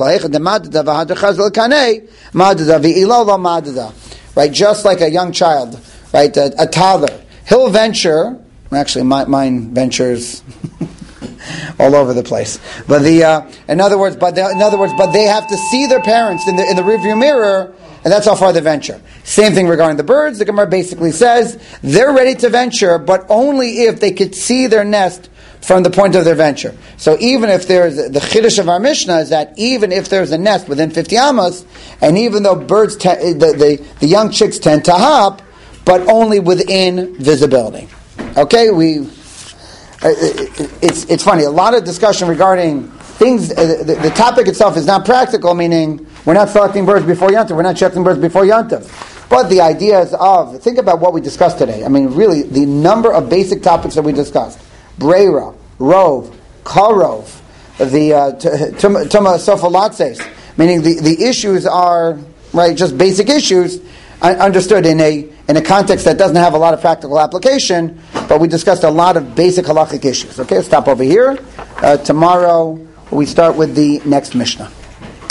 right, just like a young child, right, a, a toddler, he'll venture. Actually, my, mine ventures all over the place. But the, uh, in other words, but in other words, but they have to see their parents in the in the rearview mirror. And that's how far they venture. Same thing regarding the birds. The Gemara basically says they're ready to venture, but only if they could see their nest from the point of their venture. So even if there's, the chiddush of our Mishnah is that even if there's a nest within fifty amas, and even though birds, te- the, the, the young chicks tend to hop, but only within visibility. Okay, we, it's, it's funny, a lot of discussion regarding things, uh, the, the topic itself is not practical, meaning we're not selecting birds before Yantav. We're not checking birds before Yantav. But the ideas of, think about what we discussed today. I mean, really, the number of basic topics that we discussed. Breira, Rov, Karov, the uh, Tuma Sofalatses, meaning the, the issues are, right, just basic issues, understood in a in a context that doesn't have a lot of practical application, but we discussed a lot of basic halachic issues. Okay, let's stop over here. Uh, tomorrow we start with the next Mishnah.